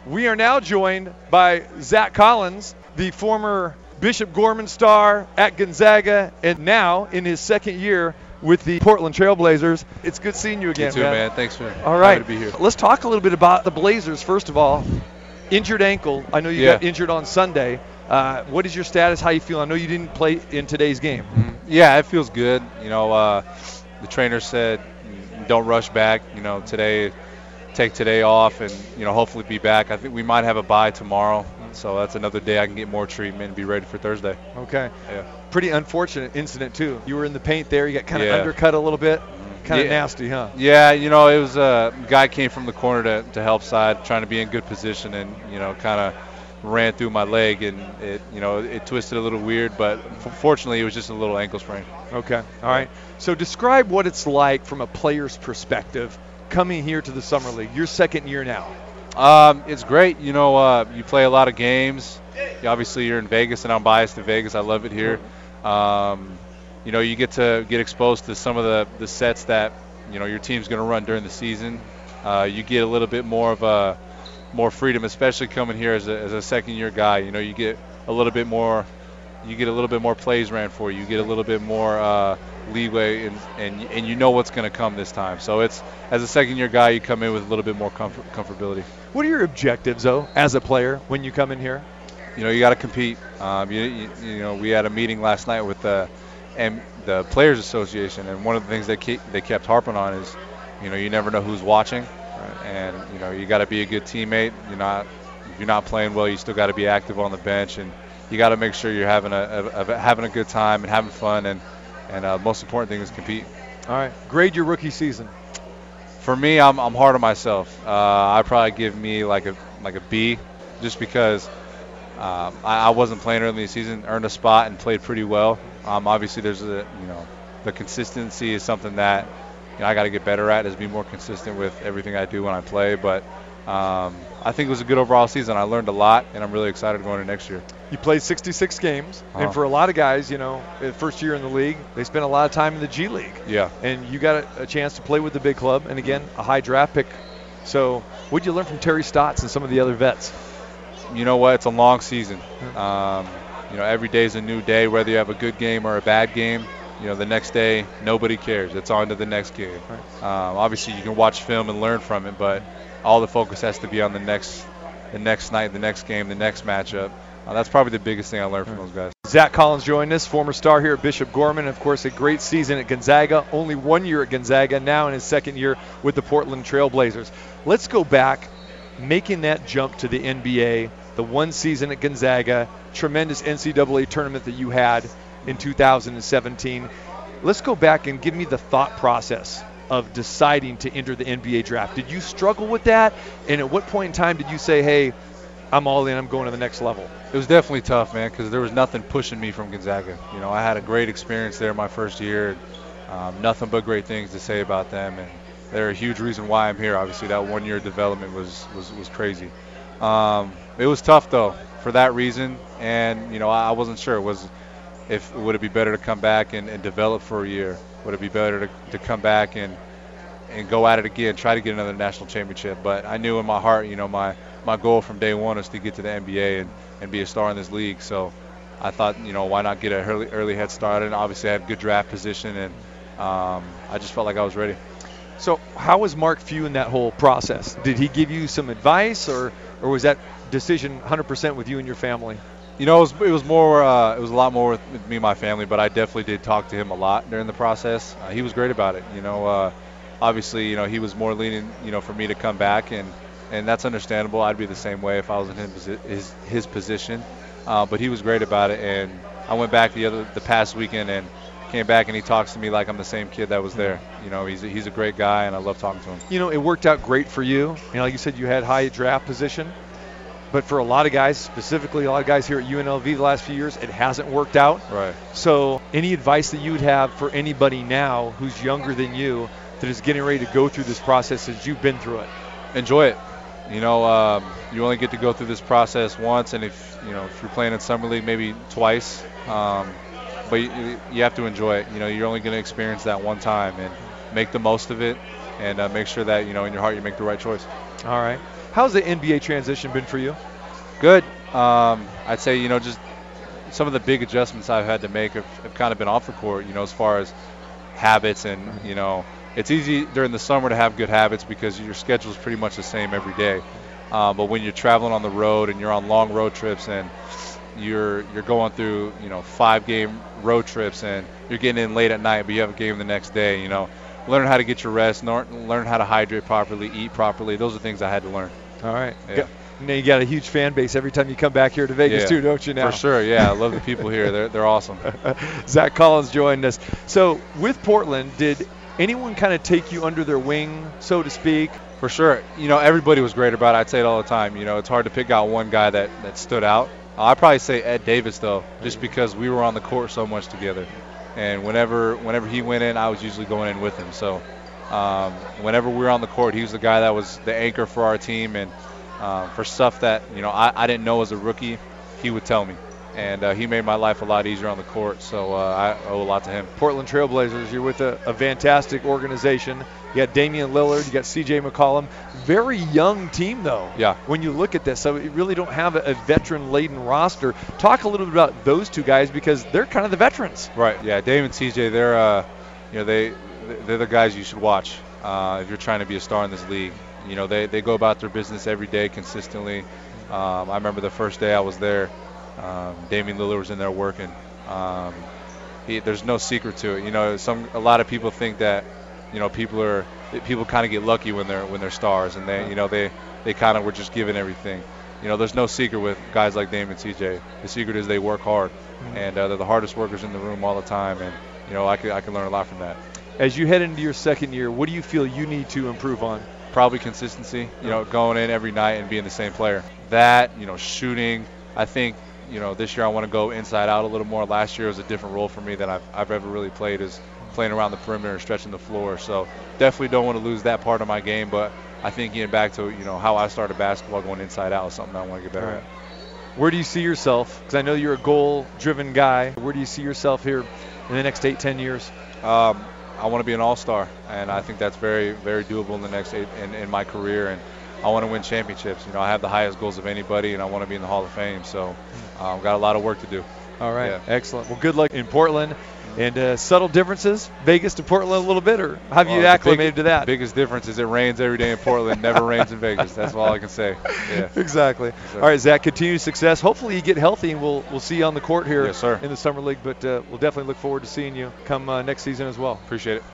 We are now joined by Zach Collins, the former Bishop Gorman star at Gonzaga, and now in his second year with the Portland Trailblazers. It's good seeing you again, You too, man. Thanks for All right. having me to be here. Let's talk a little bit about the Blazers, first of all. Injured ankle. I know you got injured on Sunday. What is your status? How you feel? I know you didn't play in today's game. Yeah, it feels good. The trainer said don't rush back. Take today off and, hopefully be back. I think we might have a bye tomorrow. So that's another day I can get more treatment and be ready for Thursday. Okay. Yeah. Pretty unfortunate incident, too. You were in the paint there. You got kind of undercut a little bit. Kind of nasty, huh? Yeah, it was a guy came from the corner to help side, trying to be in good position, and, kind of ran through my leg, and it twisted a little weird, but fortunately it was just a little ankle sprain. Okay. All right. So describe what it's like from a player's perspective coming here to the Summer League, your second year now. It's great. You play a lot of games. Obviously, you're in Vegas, and I'm biased to Vegas. I love it here. You get to get exposed to some of the sets that, your team's going to run during the season. You get a little bit more freedom, especially coming here as a second-year guy. You get a little bit more. You get a little bit more plays ran for you. You get a little bit more leeway, and you know what's going to come this time. So it's, as a second-year guy, you come in with a little bit more comfortability. What are your objectives, though, as a player when you come in here? You got to compete. We had a meeting last night with the Players Association, and one of the things they kept harping on is, you never know who's watching, right? And you got to be a good teammate. If you're not playing well, you still got to be active on the bench, and you got to make sure you're having a good time and having fun, and most important thing is compete. All right. Grade your rookie season. For me, I'm hard on myself. I'd probably give me like a B, just because I wasn't playing early in the season, earned a spot, and played pretty well. Obviously, there's the consistency is something that I got to get better at, is be more consistent with everything I do when I play. But I think it was a good overall season. I learned a lot, and I'm really excited going into next year. You played 66 games, and for a lot of guys, first year in the league, they spent a lot of time in the G League. Yeah. And you got a chance to play with the big club, and again, a high draft pick. So what did you learn from Terry Stotts and some of the other vets? You know what? It's a long season. Every day is a new day, whether you have a good game or a bad game. The next day, nobody cares. It's on to the next game. Right. Obviously, you can watch film and learn from it, but all the focus has to be on the next night, the next game, the next matchup. That's probably the biggest thing I learned from those guys. Zach Collins joined us, former star here at Bishop Gorman. Of course, a great season at Gonzaga. Only 1 year at Gonzaga, now in his second year with the Portland Trailblazers. Let's go back, making that jump to the NBA, the one season at Gonzaga, tremendous NCAA tournament that you had in 2017. Let's go back and give me the thought process of deciding to enter the NBA draft. Did you struggle with that? And at what point in time did you say, hey, I'm all in, I'm going to the next level? It was definitely tough, man, because there was nothing pushing me from Gonzaga. I had a great experience there my first year. Nothing but great things to say about them, and they're a huge reason why I'm here. Obviously, that 1 year development was crazy. It was tough, though, for that reason, and I wasn't sure would it be better to come back and develop for a year? Would it be better to come back and go at it again, try to get another national championship? But I knew in my heart, my goal from day one is to get to the NBA and be a star in this league. So I thought, why not get an early head start? And obviously I had good draft position, and I just felt like I was ready. So how was Mark Few in that whole process? Did he give you some advice, or was that decision 100% with you and your family? It was more. It was a lot more with me and my family, but I definitely did talk to him a lot during the process. He was great about it. Obviously, he was more leaning, for me to come back, and that's understandable. I'd be the same way if I was in his position. But he was great about it, and I went back the past weekend and came back, and he talks to me like I'm the same kid that was there. He's a great guy, and I love talking to him. It worked out great for you. Like you said, you had high draft position. But for a lot of guys, specifically a lot of guys here at UNLV the last few years, it hasn't worked out. Right. So any advice that you would have for anybody now who's younger than you that is getting ready to go through this process as you've been through it? Enjoy it. You only get to go through this process once, and if you're playing in Summer League, maybe twice. But you have to enjoy it. You're only going to experience that one time, and make the most of it, and make sure that in your heart you make the right choice. All right. How's the NBA transition been for you? Good. I'd say, just some of the big adjustments I've had to make have kind of been off the court, as far as habits and, it's easy during the summer to have good habits because your schedule is pretty much the same every day. But when you're traveling on the road and you're on long road trips and you're going through, 5-game road trips and you're getting in late at night, but you have a game the next day, learn how to get your rest, learn how to hydrate properly, eat properly. Those are things I had to learn. All right. Yeah. Now you got a huge fan base every time you come back here to Vegas too, don't you now? For sure, yeah. I love the people here. They're awesome. Zach Collins joined us. So with Portland, did anyone kind of take you under their wing, so to speak? For sure. Everybody was great about it. I'd say it all the time. It's hard to pick out one guy that stood out. I'd probably say Ed Davis, though, just because we were on the court so much together. And whenever he went in, I was usually going in with him. So whenever we were on the court, he was the guy that was the anchor for our team. And for stuff that, I didn't know as a rookie, he would tell me. And he made my life a lot easier on the court, so I owe a lot to him. Portland Trailblazers, you're with a fantastic organization. You got Damian Lillard, you got C.J. McCollum. Very young team, though, yeah, when you look at this. So you really don't have a veteran-laden roster. Talk a little bit about those two guys because they're kind of the veterans. Right, yeah. Dame and C.J., they're the guys you should watch if you're trying to be a star in this league. They go about their business every day consistently. I remember the first day I was there, Damian Lillard was in there working. There's no secret to it. A lot of people think that people kind of get lucky when they're stars, and they kind of were just given everything. There's no secret with guys like Dame and CJ. The secret is they work hard, and they're the hardest workers in the room all the time. And I can learn a lot from that. As you head into your second year, what do you feel you need to improve on? Probably consistency. Going in every night and being the same player. That, shooting. I think this year I want to go inside out a little more. Last year was a different role for me than I've ever really played, is playing around the perimeter and stretching the floor. So definitely don't want to lose that part of my game, but I think getting back to how I started basketball, going inside out, is something I want to get better at. Where do you see yourself? Because I know you're a goal-driven guy. Where do you see yourself here in the next 8-10 years? I want to be an all-star, and I think that's very, very doable in the next in my career. And I want to win championships. I have the highest goals of anybody, and I want to be in the Hall of Fame. So I've got a lot of work to do. All right, excellent. Well, good luck in Portland. And subtle differences, Vegas to Portland a little bit, or have you acclimated to that? The biggest difference is it rains every day in Portland, never rains in Vegas. That's all I can say. Yeah. Exactly. Yes, all right, Zach, continued success. Hopefully you get healthy, and we'll see you on the court here in the Summer League. But we'll definitely look forward to seeing you come next season as well. Appreciate it.